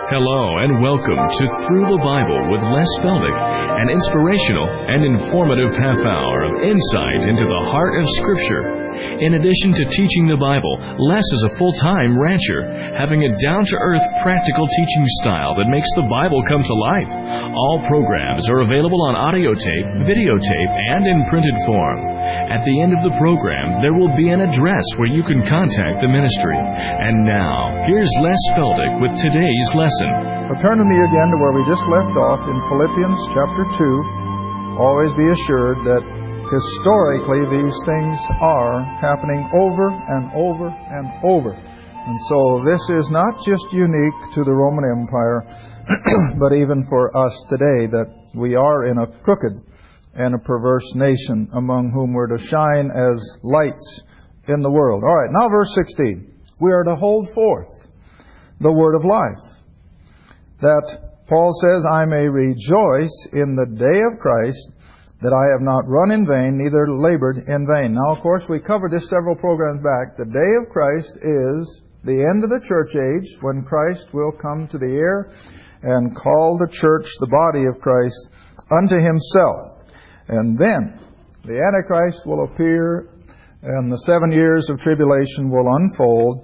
Hello and welcome to Through the Bible with Les Feldick, an inspirational and informative half hour of insight into the heart of Scripture. In addition to teaching the Bible, Les is a full-time rancher, having a down-to-earth, practical teaching style that makes the Bible come to life. All programs are available on audio tape, videotape, and in printed form. At the end of the program, there will be an address where you can contact the ministry. And now, here's Les Feldick with today's lesson. Well, turn to me again to where we just left off in Philippians chapter 2. Always be assured that historically, these things are happening over and over and over. And so this is not just unique to the Roman Empire, but even for us today, that we are in a crooked and a perverse nation among whom we're to shine as lights in the world. All right, now verse 16. We are to hold forth the word of life. That Paul says, I may rejoice in the day of Christ, that I have not run in vain, neither labored in vain. Now, of course, we covered this several programs back. The day of Christ is the end of the church age, when Christ will come to the air and call the church, the body of Christ, unto Himself. And then the Antichrist will appear, and the 7 years of tribulation will unfold,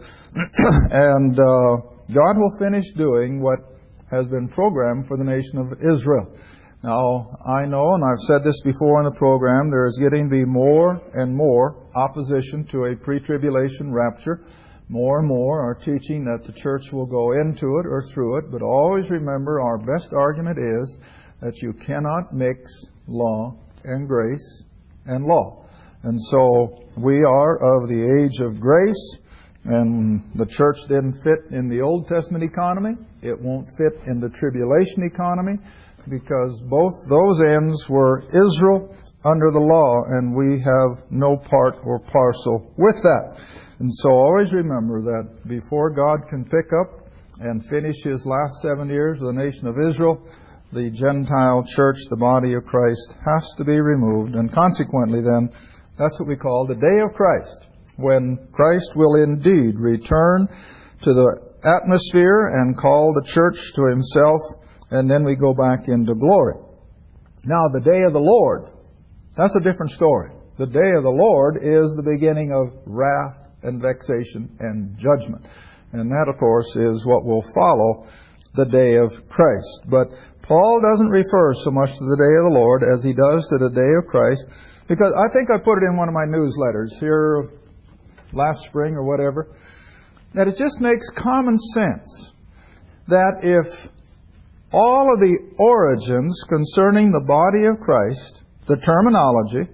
and God will finish doing what has been programmed for the nation of Israel. Now, I know, and I've said this before in the program, there is getting to be more and more opposition to a pre-tribulation rapture. More and more are teaching that the church will go into it or through it. But always remember, our best argument is that you cannot mix law and grace and law. And so we are of the age of grace, and the church didn't fit in the Old Testament economy. It won't fit in the tribulation economy, because both those ends were Israel under the law, and we have no part or parcel with that. And so always remember that before God can pick up and finish His last 7 years with the nation of Israel, the Gentile church, the body of Christ, has to be removed. And consequently then, that's what we call the day of Christ, when Christ will indeed return to the atmosphere and call the church to Himself. And then we go back into glory. Now, the day of the Lord, that's a different story. The day of the Lord is the beginning of wrath and vexation and judgment. And that, of course, is what will follow the day of Christ. But Paul doesn't refer so much to the day of the Lord as he does to the day of Christ, because I think I put it in one of my newsletters here last spring or whatever, that it just makes common sense that if all of the origins concerning the body of Christ, the terminology,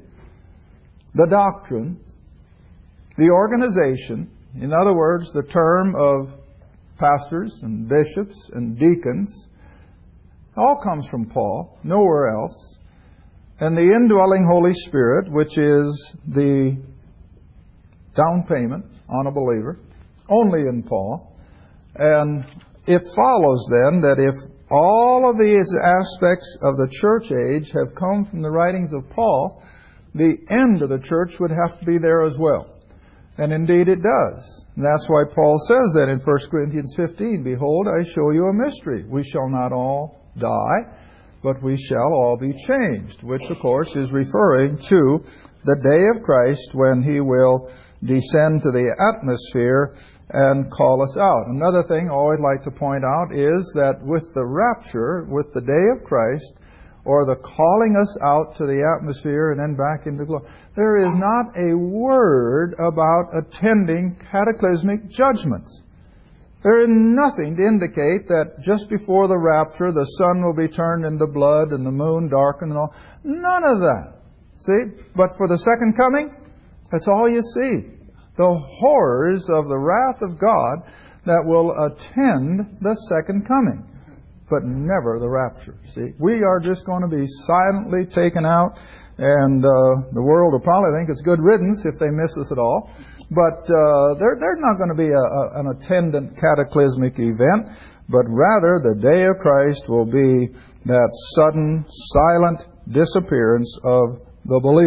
the doctrine, the organization, in other words, the term of pastors and bishops and deacons, all comes from Paul, nowhere else. And the indwelling Holy Spirit, which is the down payment on a believer, only in Paul. And it follows then that if all of these aspects of the church age have come from the writings of Paul, the end of the church would have to be there as well. And indeed it does. And that's why Paul says that in 1 Corinthians 15, Behold, I show you a mystery. We shall not all die, but we shall all be changed, which of course is referring to the day of Christ when He will descend to the atmosphere and call us out. Another thing I always like to point out is that with the rapture, with the day of Christ, or the calling us out to the atmosphere and then back into glory, there is not a word about attending cataclysmic judgments. There is nothing to indicate that just before the rapture the sun will be turned into blood and the moon darkened and all. None of that. See? But for the second coming, that's all you see. The horrors of the wrath of God that will attend the second coming, but never the rapture. See, we are just going to be silently taken out, and the world will probably think it's good riddance if they miss us at all. But there's not going to be an attendant cataclysmic event, but rather the day of Christ will be that sudden, silent disappearance of the believer.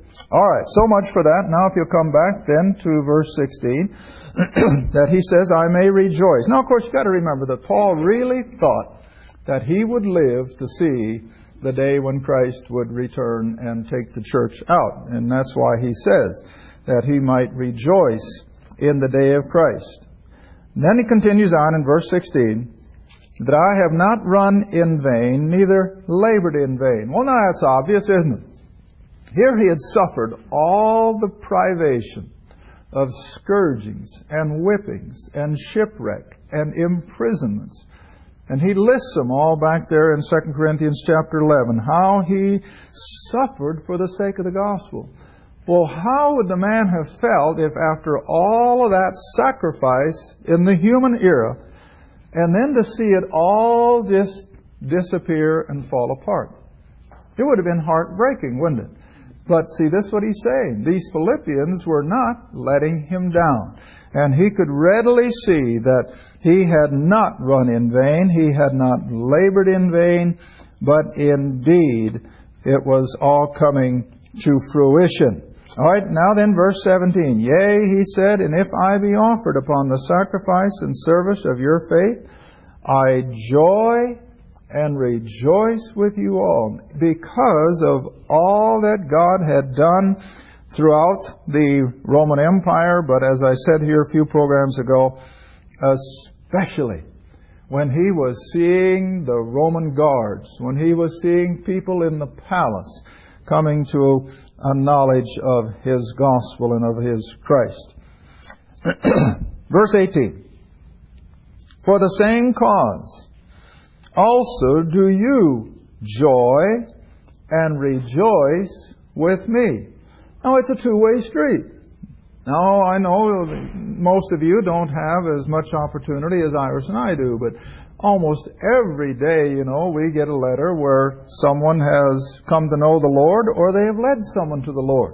All right, so much for that. Now if you'll come back then to verse 16, that he says, I may rejoice. Now, of course, you've got to remember that Paul really thought that he would live to see the day when Christ would return and take the church out. And that's why he says that he might rejoice in the day of Christ. And then he continues on in verse 16, that I have not run in vain, neither labored in vain. Well, now that's obvious, isn't it? Here he had suffered all the privation of scourgings and whippings and shipwreck and imprisonments. And he lists them all back there in 2 Corinthians chapter 11, how he suffered for the sake of the gospel. Well, how would the man have felt if after all of that sacrifice in the human era, and then to see it all just disappear and fall apart? It would have been heartbreaking, wouldn't it? But see, this is what he's saying. These Philippians were not letting him down. And he could readily see that he had not run in vain, he had not labored in vain, but indeed it was all coming to fruition. All right, now then, verse 17. Yea, he said, and if I be offered upon the sacrifice and service of your faith, I joy and rejoice with you all, because of all that God had done throughout the Roman Empire, but as I said here a few programs ago, especially when he was seeing the Roman guards, when he was seeing people in the palace coming to a knowledge of his gospel and of his Christ. Verse 18. For the same cause also do you joy and rejoice with me. Now it's a two-way street. Now I know most of you don't have as much opportunity as Iris and I do, but almost every day, we get a letter where someone has come to know the Lord or they have led someone to the Lord.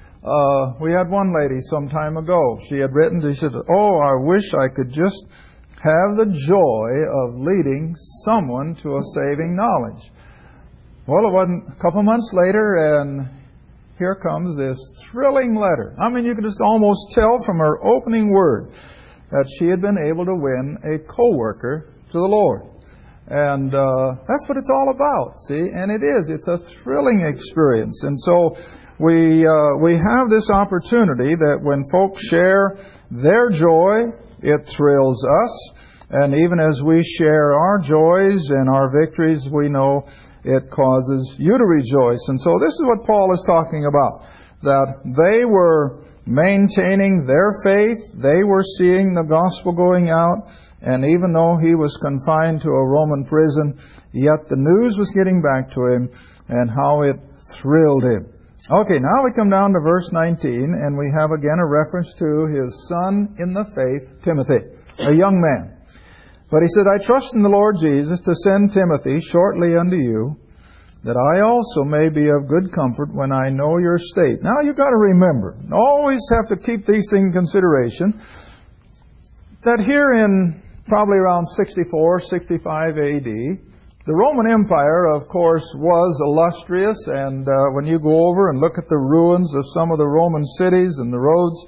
We had one lady some time ago. She had written, she said, oh, I wish I could just have the joy of leading someone to a saving knowledge. Well, it wasn't a couple months later, and here comes this thrilling letter. I mean, you could just almost tell from her opening word that she had been able to win a co-worker to the Lord. And that's what it's all about, see? And it is. It's a thrilling experience. And so we have this opportunity that when folks share their joy, it thrills us. And even as we share our joys and our victories, we know it causes you to rejoice. And so this is what Paul is talking about, that they were maintaining their faith, they were seeing the gospel going out, and even though he was confined to a Roman prison, yet the news was getting back to him, and how it thrilled him. Okay, now we come down to verse 19, and we have again a reference to his son in the faith, Timothy, a young man. But he said, I trust in the Lord Jesus to send Timothy shortly unto you, that I also may be of good comfort when I know your state. Now you've got to remember, always have to keep these things in consideration, that here in probably around 64, 65 AD, the Roman Empire, of course, was illustrious, and when you go over and look at the ruins of some of the Roman cities and the roads,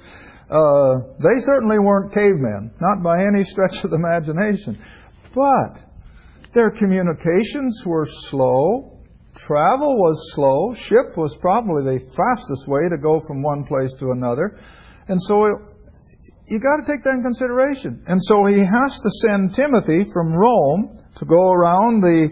they certainly weren't cavemen, not by any stretch of the imagination. But their communications were slow, travel was slow, ship was probably the fastest way to go from one place to another, and so you got to take that in consideration. And so he has to send Timothy from Rome to go around the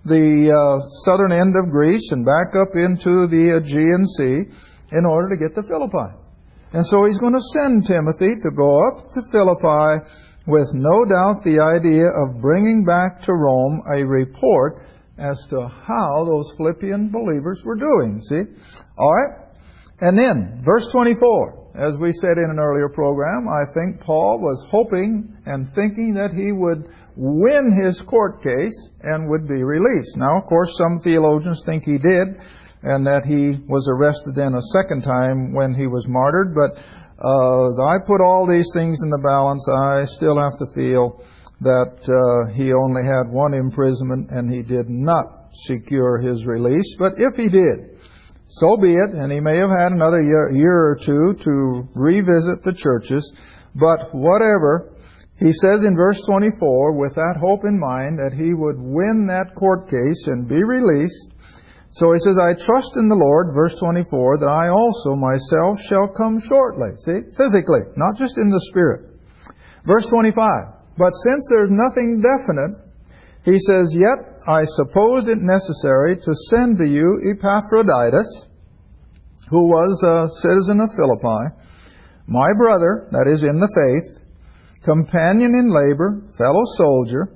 southern end of Greece and back up into the Aegean Sea in order to get to Philippi. And so he's going to send Timothy to go up to Philippi with no doubt the idea of bringing back to Rome a report as to how those Philippian believers were doing. See? All right? And then, verse 24, as we said in an earlier program, I think Paul was hoping and thinking that he would win his court case and would be released. Now, of course, some theologians think he did, and that he was arrested then a second time when he was martyred. But as I put all these things in the balance, I still have to feel that he only had one imprisonment and he did not secure his release. But if he did, So be it, and he may have had another year or two to revisit the churches, but whatever, he says in verse 24, with that hope in mind that he would win that court case and be released. So he says, I trust in the Lord, verse 24, that I also myself shall come shortly. See, physically, not just in the spirit. Verse 25, but since there's nothing definite, he says, yet I suppose it necessary to send to you Epaphroditus, who was a citizen of Philippi, my brother, that is in the faith, companion in labor, fellow soldier,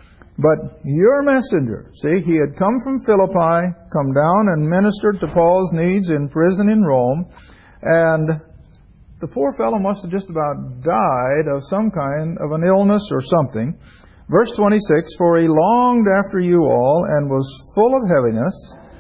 but your messenger. See, he had come from Philippi, come down and ministered to Paul's needs in prison in Rome, and the poor fellow must have just about died of some kind of an illness or something. Verse 26, for he longed after you all and was full of heaviness,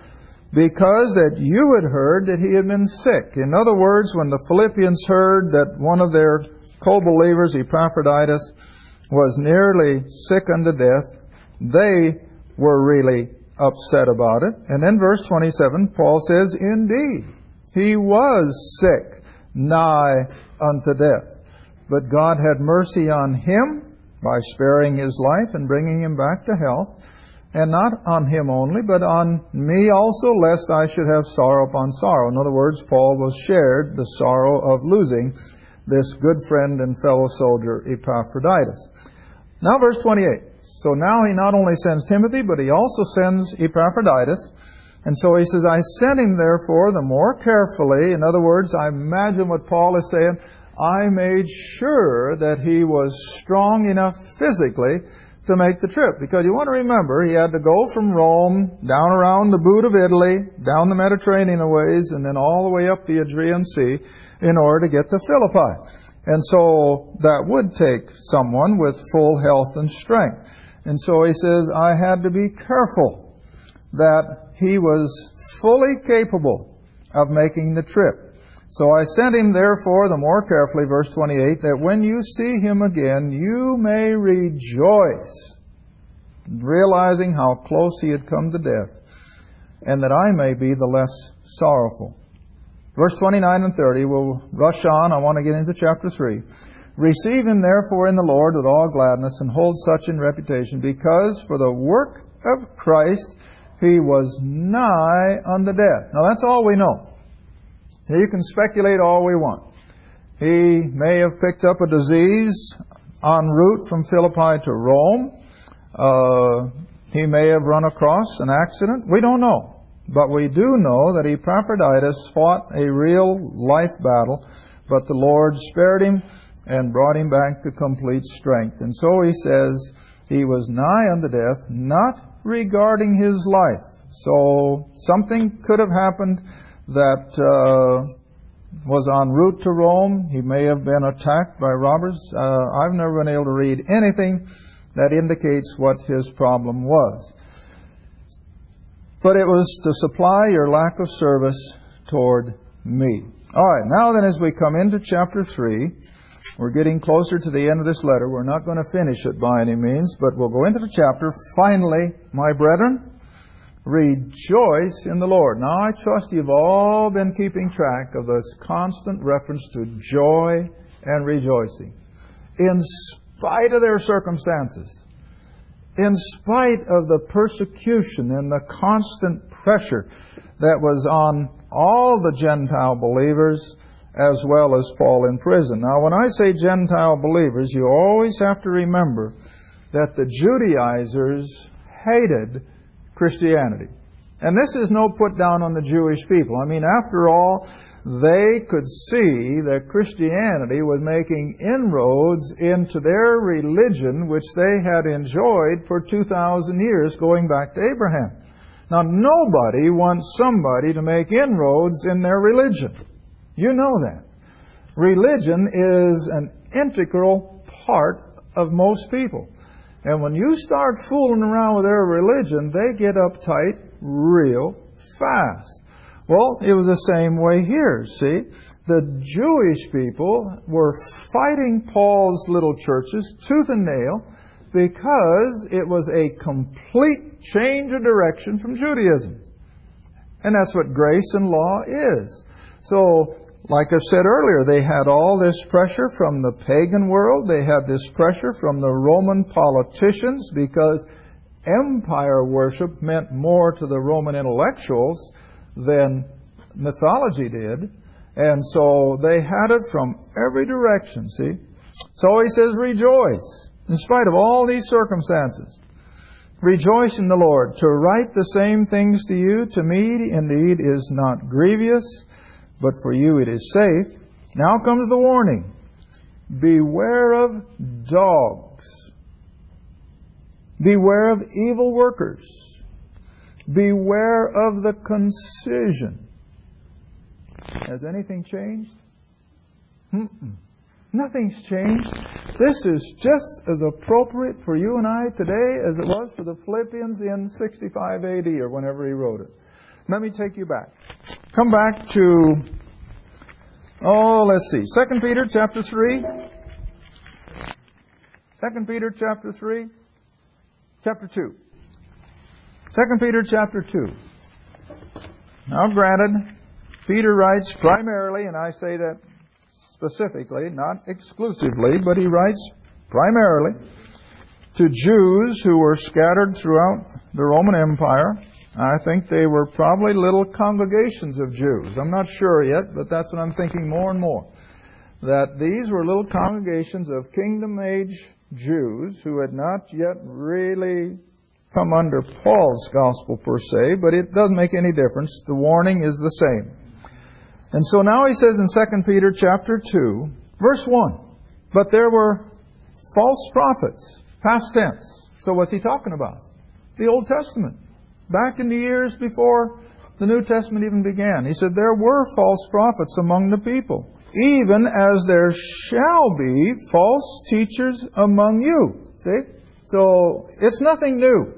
because that you had heard that he had been sick. In other words, when the Philippians heard that one of their co-believers, Epaphroditus, was nearly sick unto death, they were really upset about it. And then verse 27, Paul says, indeed, he was sick, nigh unto death. But God had mercy on him, by sparing his life and bringing him back to health, and not on him only, but on me also, lest I should have sorrow upon sorrow. In other words, Paul was shared the sorrow of losing this good friend and fellow soldier, Epaphroditus. Now verse 28. So now he not only sends Timothy, but he also sends Epaphroditus. And so he says, I sent him therefore the more carefully. In other words, I imagine what Paul is saying, I made sure that he was strong enough physically to make the trip. Because you want to remember, he had to go from Rome, down around the boot of Italy, down the Mediterranean a ways, and then all the way up the Adrian Sea in order to get to Philippi. And so that would take someone with full health and strength. And so he says, I had to be careful that he was fully capable of making the trip. So I sent him therefore the more carefully, verse 28, that when you see him again, you may rejoice, realizing how close he had come to death, and that I may be the less sorrowful. Verse 29 and 30, we'll rush on. I want to get into chapter 3. Receive him therefore in the Lord with all gladness, and hold such in reputation, because for the work of Christ he was nigh unto death. Now that's all we know. You can speculate all we want. He may have picked up a disease en route from Philippi to Rome. He may have run across an accident. We don't know. But we do know that Epaphroditus fought a real life battle, but the Lord spared him and brought him back to complete strength. And so he says he was nigh unto death, not regarding his life. So something could have happened that was en route to Rome. He may have been attacked by robbers. I've never been able to read anything that indicates what his problem was. But it was to supply your lack of service toward me. All right, now then as we come into chapter 3, we're getting closer to the end of this letter. We're not going to finish it by any means, but we'll go into the chapter. Finally, my brethren, rejoice in the Lord. Now, I trust you've all been keeping track of this constant reference to joy and rejoicing. In spite of their circumstances, in spite of the persecution and the constant pressure that was on all the Gentile believers, as well as Paul in prison. Now, when I say Gentile believers, you always have to remember that the Judaizers hated Christianity. And this is no put down on the Jewish people. I mean, after all, they could see that Christianity was making inroads into their religion, which they had enjoyed for 2,000 years, going back to Abraham. Now, nobody wants somebody to make inroads in their religion. You know that. Religion is an integral part of most people. And when you start fooling around with their religion, they get uptight real fast. Well, it was the same way here, see. The Jewish people were fighting Paul's little churches tooth and nail because it was a complete change of direction from Judaism. And that's what grace and law is. So, like I said earlier, they had all this pressure from the pagan world. They had this pressure from the Roman politicians because empire worship meant more to the Roman intellectuals than mythology did. And so they had it from every direction, see? So he says, rejoice, in spite of all these circumstances. Rejoice in the Lord. To write the same things to you, to me indeed is not grievous, but for you it is safe. Now comes the warning. Beware of dogs. Beware of evil workers. Beware of the concision. Has anything changed? Nothing's changed. This is just as appropriate for you and I today as it was for the Philippians in 65 AD or whenever he wrote it. Let me take you back. Come back to, let's see, 2 Peter chapter 3. 2 Peter chapter 3. Chapter 2. 2 Peter chapter 2. Now granted, Peter writes primarily, and I say that specifically, not exclusively, but he writes primarily to Jews who were scattered throughout the Roman Empire. I think they were probably little congregations of Jews. I'm not sure yet, but that's what I'm thinking more and more. That these were little congregations of kingdom-age Jews who had not yet really come under Paul's gospel per se, but it doesn't make any difference. The warning is the same. And so now he says in 2 Peter chapter 2, verse 1, but there were false prophets, past tense. So what's he talking about? The Old Testament. Back in the years before the New Testament even began. He said, there were false prophets among the people, even as there shall be false teachers among you. See? So it's nothing new.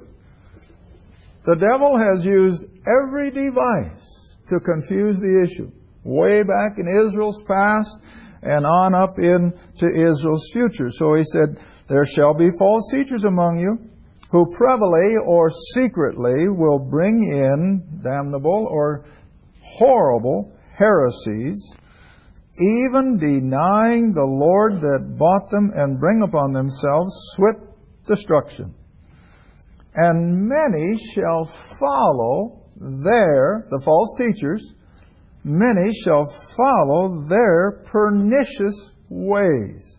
The devil has used every device to confuse the issue. Way back in Israel's past and on up into Israel's future. So he said, there shall be false teachers among you who privily or secretly will bring in damnable or horrible heresies, even denying the Lord that bought them, and bring upon themselves swift destruction. And many shall follow the false teachers, many shall follow their pernicious ways.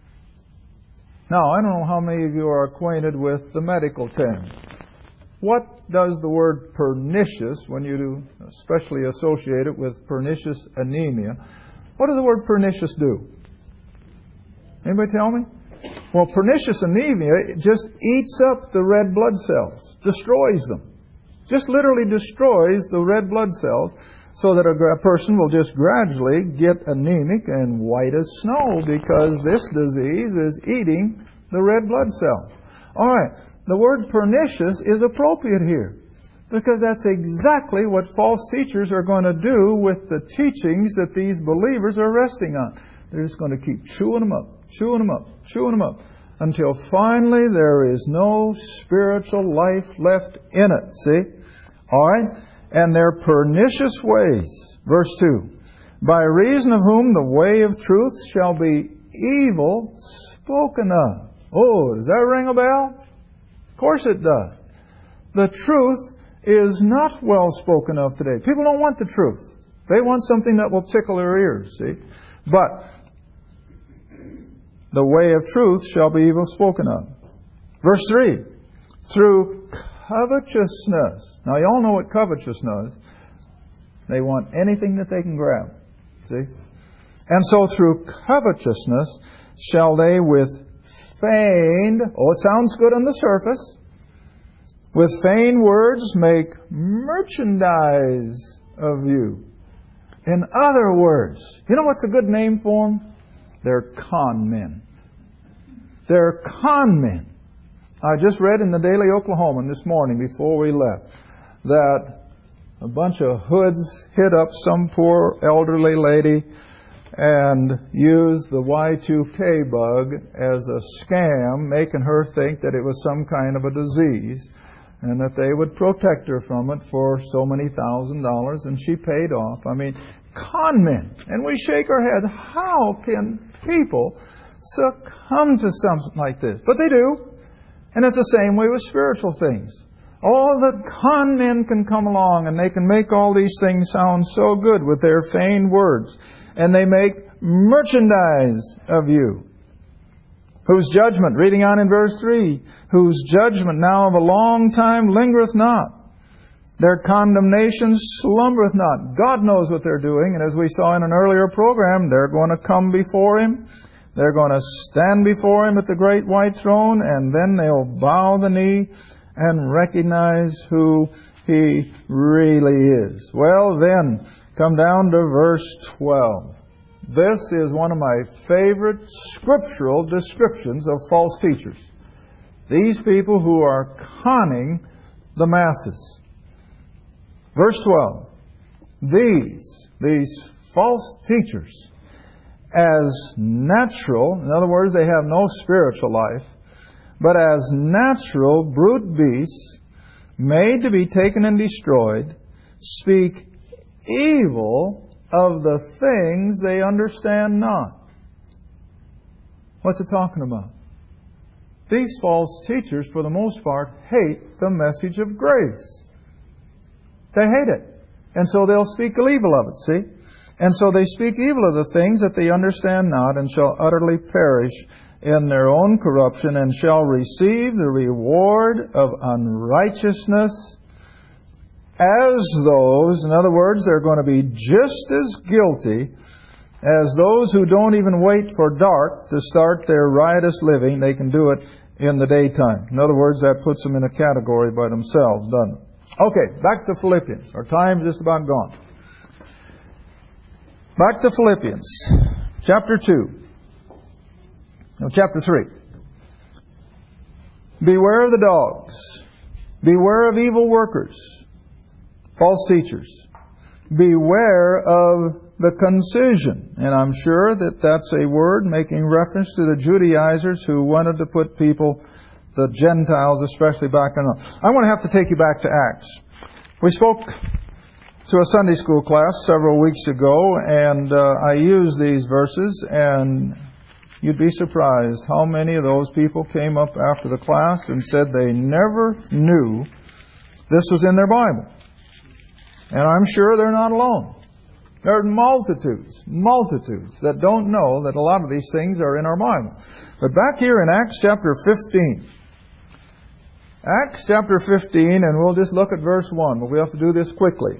Now, I don't know how many of you are acquainted with the medical term. What does the word pernicious, when you do especially associate it with pernicious anemia, what does the word pernicious do? Anybody tell me? Well, pernicious anemia just eats up the red blood cells, destroys them. Just literally destroys the red blood cells, so that a person will just gradually get anemic and white as snow because this disease is eating the red blood cell. All right, the word pernicious is appropriate here because that's exactly what false teachers are going to do with the teachings that these believers are resting on. They're just going to keep chewing them up, chewing them up, chewing them up, until finally there is no spiritual life left in it. See? All right? And their pernicious ways. Verse 2. By reason of whom the way of truth shall be evil spoken of. Oh, does that ring a bell? Of course it does. The truth is not well spoken of today. People don't want the truth. They want something that will tickle their ears, see? But the way of truth shall be evil spoken of. Verse 3. Through covetousness. Now, you all know what covetousness is. They want anything that they can grab. See? And so through covetousness shall they with feigned, it sounds good on the surface, with feigned words make merchandise of you. In other words, you know what's a good name for them? They're con men. They're con men. I just read in the Daily Oklahoman this morning before we left that a bunch of hoods hit up some poor elderly lady and used the Y2K bug as a scam, making her think that it was some kind of a disease. and that they would protect her from it for so many $1,000, and she paid off. I mean, con men. And we shake our head. How can people succumb to something like this? But they do. And it's the same way with spiritual things. All the con men can come along and they can make all these things sound so good with their feigned words. And they make merchandise of you. Whose judgment, reading on in verse 3, whose judgment now of a long time lingereth not. Their condemnation slumbereth not. God knows what they're doing. And as we saw in an earlier program, they're going to come before Him. They're going to stand before Him at the great white throne, and then they'll bow the knee and recognize who He really is. Well, then, come down to verse 12. This is one of my favorite scriptural descriptions of false teachers. These people who are conning the masses. Verse 12. These false teachers, as natural, in other words, they have no spiritual life, but as natural brute beasts, made to be taken and destroyed, speak evil of the things they understand not. What's it talking about? These false teachers, for the most part, hate the message of grace. They hate it. And so they'll speak evil of it, see? And so they speak evil of the things that they understand not, and shall utterly perish in their own corruption, and shall receive the reward of unrighteousness as those, in other words, they're going to be just as guilty as those who don't even wait for dark to start their riotous living. They can do it in the daytime. In other words, that puts them in a category by themselves, doesn't it? Okay, back to Philippians. Our time's just about gone. Back to Philippians, chapter 3. Beware of the dogs. Beware of evil workers, false teachers. Beware of the concision. And I'm sure that that's a word making reference to the Judaizers who wanted to put people, the Gentiles especially, back in. I want to have to take you back to Acts. We spoke to a Sunday school class several weeks ago, and I used these verses, and you'd be surprised how many of those people came up after the class and said they never knew this was in their Bible. And I'm sure they're not alone. There are multitudes that don't know that a lot of these things are in our Bible. But back here in Acts chapter 15. Acts chapter 15, and we'll just look at verse 1, but we have to do this quickly.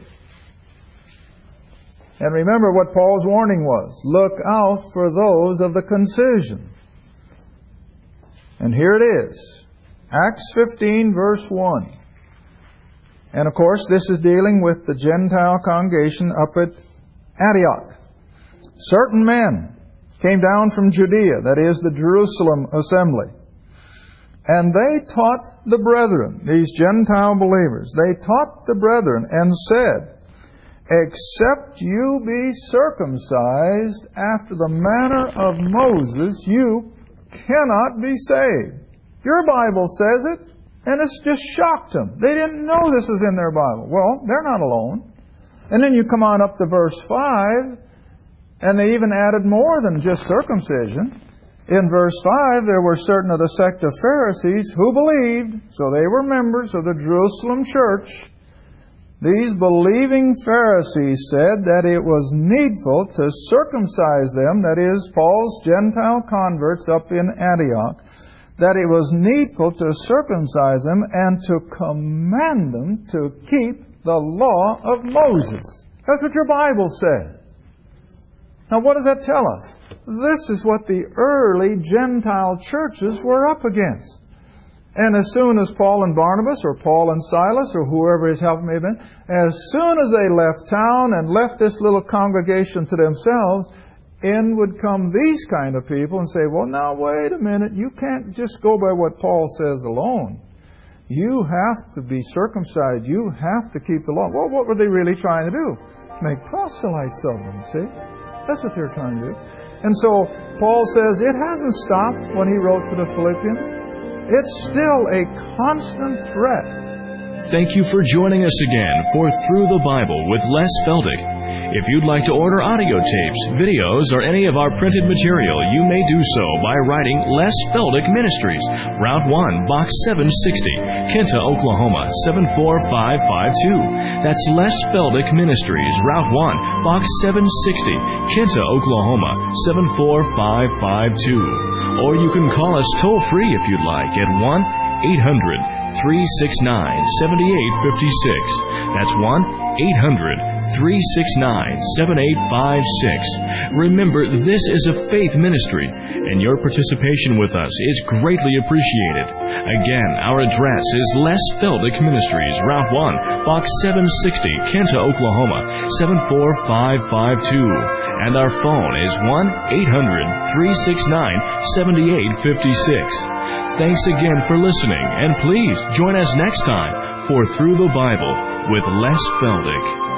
And remember what Paul's warning was. Look out for those of the concision. And here it is. Acts 15, verse 1. And of course, this is dealing with the Gentile congregation up at Antioch. Certain men came down from Judea, that is the Jerusalem assembly. And they taught the brethren, these Gentile believers, they taught the brethren and said, except you be circumcised after the manner of Moses, you cannot be saved. Your Bible says it, and it's just shocked them. They didn't know this was in their Bible. Well, they're not alone. And then you come on up to verse 5, and they even added more than just circumcision. In verse 5, there were certain of the sect of Pharisees who believed, so they were members of the Jerusalem church. These believing Pharisees said that it was needful to circumcise them, that is, Paul's Gentile converts up in Antioch, that it was needful to circumcise them and to command them to keep the law of Moses. That's what your Bible says. Now what does that tell us? This is what the early Gentile churches were up against. And as soon as Paul and Barnabas, or Paul and Silas, or whoever his help may have been, as soon as they left town and left this little congregation to themselves, in would come these kind of people and say, well, now wait a minute, you can't just go by what Paul says alone. You have to be circumcised. You have to keep the law. Well, what were they really trying to do? Make proselytes of them, see? That's what they're trying to do. And so Paul says it hasn't stopped when he wrote to the Philippians. It's still a constant threat Thank you for joining us again for Through the Bible with Les Feldick. If you'd like to order audio tapes, videos, or any of our printed material, you may do so by writing Les Feldick Ministries, Route 1, Box 760, Kinta, Oklahoma, 74552. That's Les Feldick Ministries, Route 1, Box 760, Kinta, Oklahoma, 74552. Or you can call us toll-free if you'd like at 1-800-369-7856. That's 1-800-369-7856. Remember, this is a faith ministry, and your participation with us is greatly appreciated. Again, our address is Les Feldick Ministries, Route 1, Box 760, Kinta, Oklahoma, 74552. And our phone is 1-800-369-7856. Thanks again for listening, and please join us next time for Through the Bible with Les Feldick.